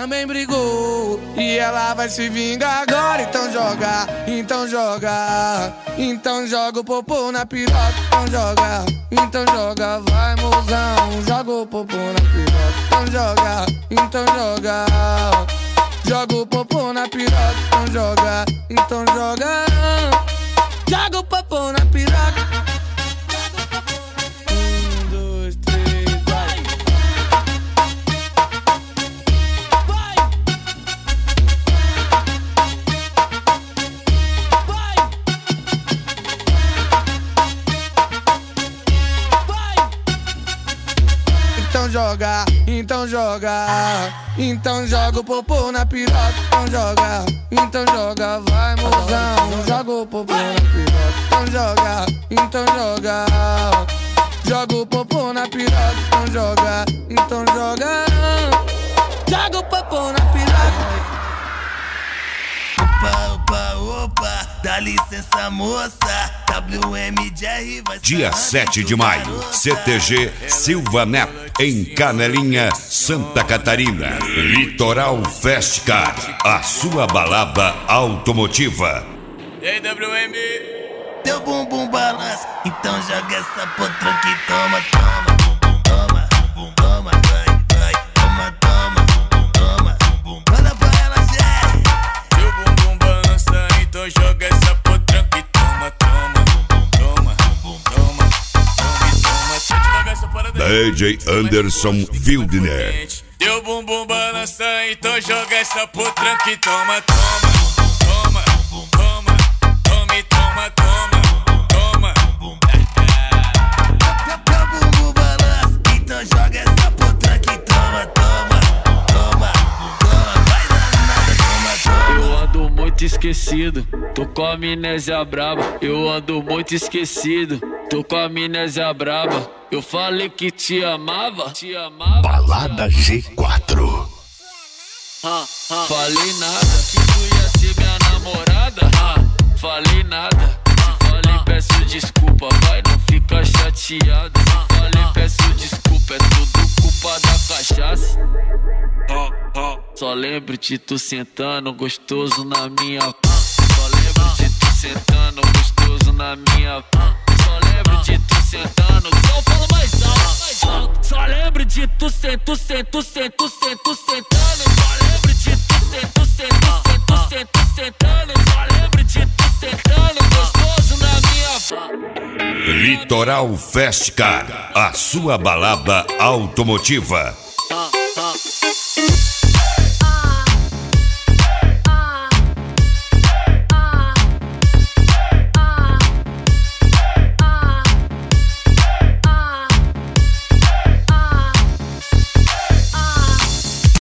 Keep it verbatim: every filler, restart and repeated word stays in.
também brigou e ela vai se vingar agora. Então joga, então joga, então joga o popô na piroca. Então joga, então joga, vai mozão, joga o popô na piroca. Então joga, então joga, joga o popô na piroca. Então joga, então joga, joga o popô na piroca. Então joga, então joga, então joga o popô na piroca. Então joga, então joga, vai mozão, joga o popô na piroca. Então joga, então joga, joga o popô na piroca. Então joga, então joga, joga o popô na piroca. Opa, opa, opa, dá licença moça, W M J R vai ser dia sete de maio, C T G Silva Neto, em Canelinha, Santa Catarina. Litoral Festcar, a sua balada automotiva. E aí, W M? Teu bumbum balança, então joga essa potranca que toma, toma, bumbum, toma, bumbum, toma, vai, vai, toma, toma, bumbum, toma, bumbum. Manda pra ela, Jerry. Teu bumbum balança, então joga essa potranca que toma, toma, bumbum, toma, bumbum, toma, toma, toma. Joga essa parada aí. D J Anderson Wildner. Teu bumbum balança, então joga essa potranca que toma, toma, toma, toma, toma, toma, toma. Joga essa potranca que toma, toma, toma, toma, vai danada, toma, toma. Eu ando muito esquecido, tô com a amnésia braba. Eu ando muito esquecido, tô com a amnésia braba. Eu falei que te amava, te amava. Balada G quatro. Ah, ah. Falei nada, que tu ia ser minha namorada. Ah, falei nada, se falei peço desculpa, vai, não fica chateado. Se falei peço desculpa, é tudo culpa da cachaça. Só lembro de tu sentando gostoso na minha. Só lembro de tu sentando gostoso na minha. Só lembro de tu sentando. Só fala mais alto, mais alto. Só lembro de tu sento, sento, sento, sento, sentando. Só lembro de tu sento, sento, sento, sento, sentando. Só lembro de tu sentando gostoso na minha. Litoral Festcar, a sua balada automotiva.